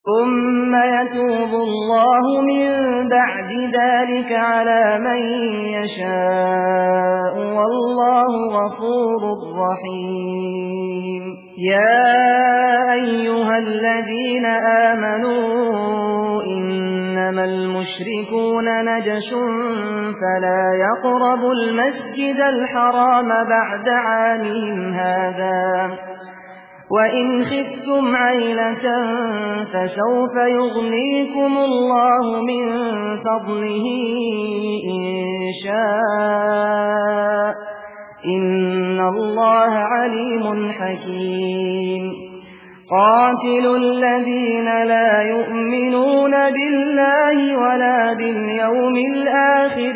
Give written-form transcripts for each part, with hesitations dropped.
ثُمَّ يَتُوبُ اللَّهُ مِن بَعْدِ ذَلِكَ عَلَىٰ مَن يَشَاءُ ۗ وَاللَّهُ غَفُورٌ رَّحِيمٌ يَا أَيُّهَا الَّذِينَ آمَنُوا إِنَّمَا الْمُشْرِكُونَ نَجَسٌ فَلَا يَقْرَبُوا الْمَسْجِدَ الْحَرَامَ بَعْدَ عَامِهِمْ هَٰذَا ۚ وَإِنْ خِفْتُمْ عَيْلَةً فَسَوْفَ يُغْنِيكُمُ اللَّهُ مِن فَضْلِهِ إِن شَاءَ ۚ إِنَّ اللَّهَ عَلِيمٌ حَكِيمٌ قَاتِلُوا الَّذِينَ لَا يُؤْمِنُونَ بِاللَّهِ وَلَا بِالْيَوْمِ الْآخِرِ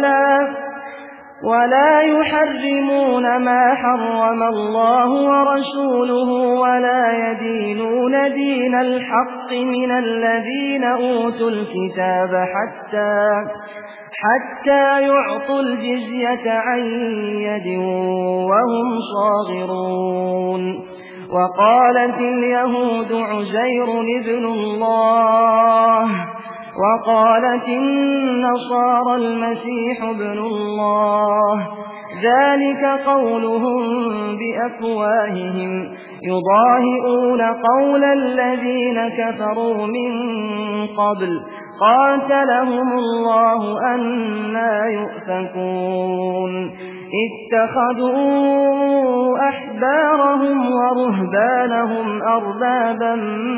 ولا يحرمون ما حرم الله ورسوله ولا يدينون دين الحق من الذين أوتوا الكتاب حتى يعطوا الجزية عن يد وهم صاغرون وقالت اليهود عزير ابن الله وقالت النصارى المسيح ابن الله ذلك قولهم بأفواههم يضاهئون قول الذين كفروا من قبل قاتلهم الله أنى يؤفكون اتخذوا أحبارهم ورهبانهم أربابا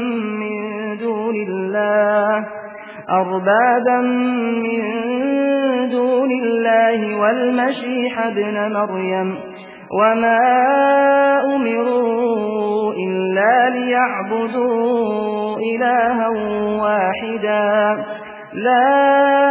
من دون الله والمسيح ابن مريم وما أمروا إلا ليعبدوا إلها واحدا لا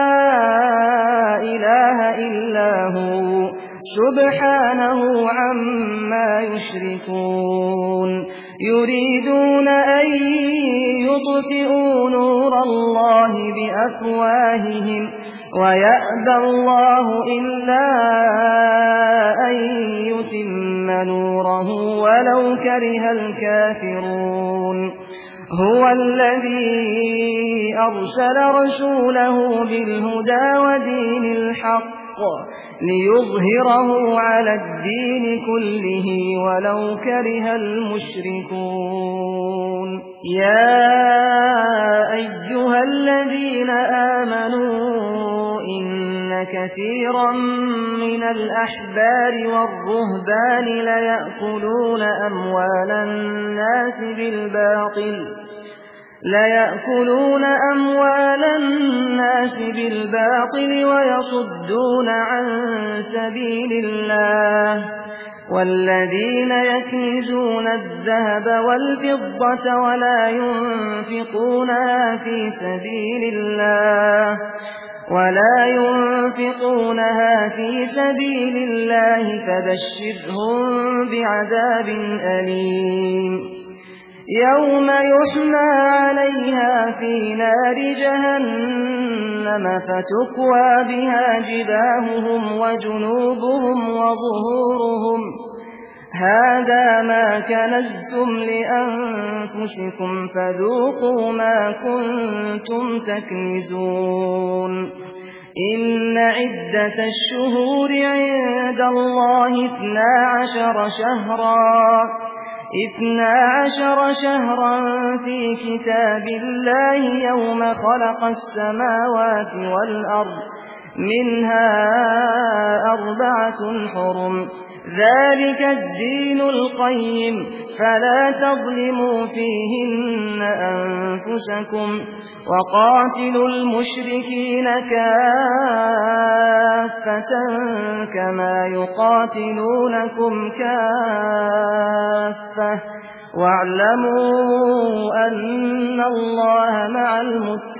إله إلا هو سبحانه عما يشركون يريدون أن يطفئوا نور الله بأفواههم ويأبى الله إلا أن يتم نوره ولو كره الكافرون هو الذي أرسل رسوله بالهدى ودين الحق ليظهره على الدين كله ولو كره المشركون يا أيها الذين آمنوا إن كثيرا من الأحبار والرهبان ليأكلون أموال الناس بالباطل ويصدون عن سبيل الله والذين يكنزون الذهب والفضة ولا ينفقونها في سبيل الله فبشرهم بعذاب أليم يوم يحمى عليها في نار جهنم فتكوى بها جباههم وجنوبهم وظهورهم هذا ما كنزتم لأنفسكم فذوقوا ما كنتم تكنزون إن عدة الشهور عند الله 12 شهرا في كتاب الله يوم خلق السماوات والأرض منها 4 حرم ذلك الدين القيم فلا تظلموا فيهن أنفسكم وقاتلوا المشركين كافة كما يقاتلونكم كافة واعلموا أن الله مع المتقين